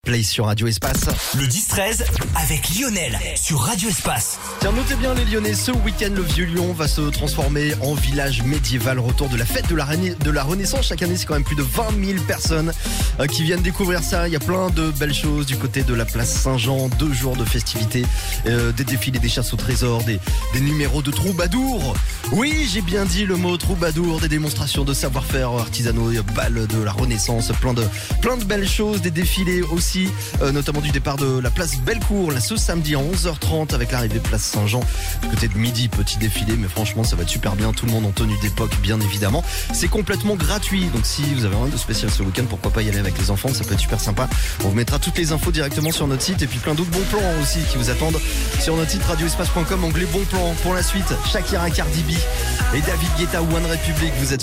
Play sur Radio Espace. Le 10-13 avec Lionel sur Radio Espace. Tiens, notez bien les Lyonnais, ce week-end, le Vieux Lyon va se transformer en village médiéval. Retour de la fête de la Renaissance. Chaque année, c'est quand même plus de 20 000 personnes qui viennent découvrir ça. Il y a plein de belles choses du côté de la place Saint-Jean. 2 jours de festivités, des défilés, des chasses au trésor, des numéros de troubadours. Oui, j'ai bien dit le mot troubadour, des démonstrations de savoir-faire artisanaux, bal de la Renaissance, plein de belles choses, des défilés aussi. Notamment du départ de la place Bellecour là ce samedi à 11h30 avec l'arrivée de place Saint-Jean du côté de midi, petit défilé, mais franchement ça va être super bien, tout le monde en tenue d'époque bien évidemment, c'est complètement gratuit, donc si vous avez rien de spécial ce week-end, pourquoi pas y aller avec les enfants, ça peut être super sympa. On vous mettra toutes les infos directement sur notre site et puis plein d'autres bons plans aussi qui vous attendent sur notre site radioespace.com, onglet bons plans. Pour la suite, Shakira, Cardi B et David Guetta, One Republic, vous êtes